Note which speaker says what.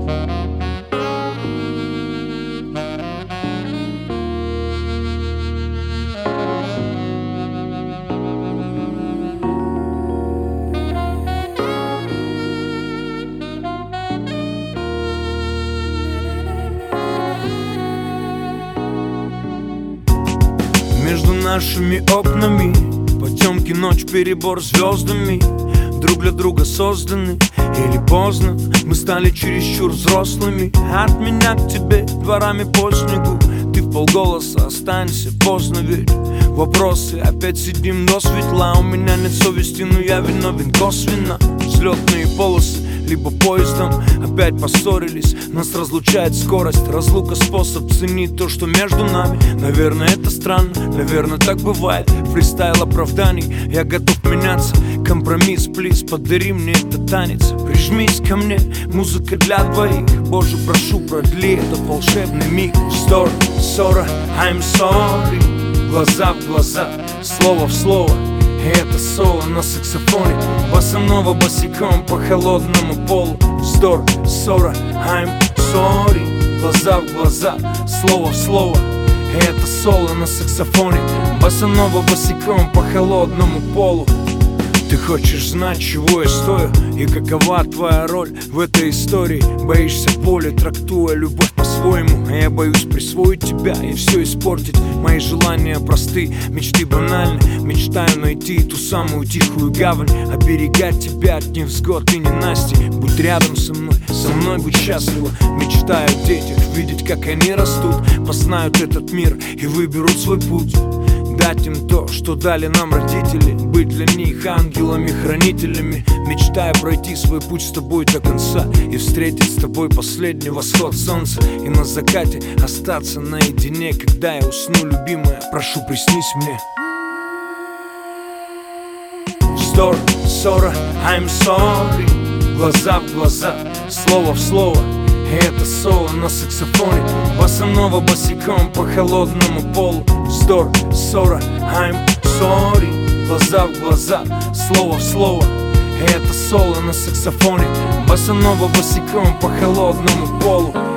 Speaker 1: Между нашими окнами потемки, ночь, перебор звездами. Друг для друга созданы. Или поздно мы стали чересчур взрослыми. От меня к тебе дворами по снегу. Ты вполголоса останься, поздно ведь. Вопросы, опять сидим до светла. У меня нет совести, но я виновен косвенно. Взлетные полосы, либо поездом опять поссорились. Нас разлучает скорость, разлука способ ценить то, что между нами. Наверное, это странно, наверное, так бывает. Фристайл оправданий, я готов меняться. Компромисс, плиз, подари мне этот танец. Прижмись ко мне, музыка для двоих. Боже, прошу, продли этот волшебный миг. Story, ссора, I'm sorry. Глаза в глаза, слово в слово. И это соло на саксофоне. Босанова босиком по холодному полу. Вздор, ссора, I'm sorry. Глаза в глаза, слово в слово. И это соло на саксофоне. Босанова босиком по холодному полу. Ты хочешь знать, чего я стою и какова твоя роль в этой истории. Боишься боли, трактуя любовь по-своему. А я боюсь присвоить тебя и все испортить. Мои желания просты, мечты банальны. Мечтаю найти ту самую тихую гавань. Оберегать тебя от невзгод и ненастий. Будь рядом со мной будь счастлива. Мечтаю о детях, видеть, как они растут. Познают этот мир и выберут свой путь. Дать им то, что дали нам родители. Быть для них ангелами-хранителями. Мечтая пройти свой путь с тобой до конца. И встретить с тобой последний восход солнца. И на закате остаться наедине. Когда я усну, любимая, прошу, приснись мне. Вздор, ссора, I'm sorry. Глаза в глаза, слово в слово. И это соло на саксофоне. Босанова босиком по холодному полу. Вздор, ссора, I'm sorry. Глаза в глаза, слово в слово. И это соло на саксофоне. Босанова босиком по холодному полу.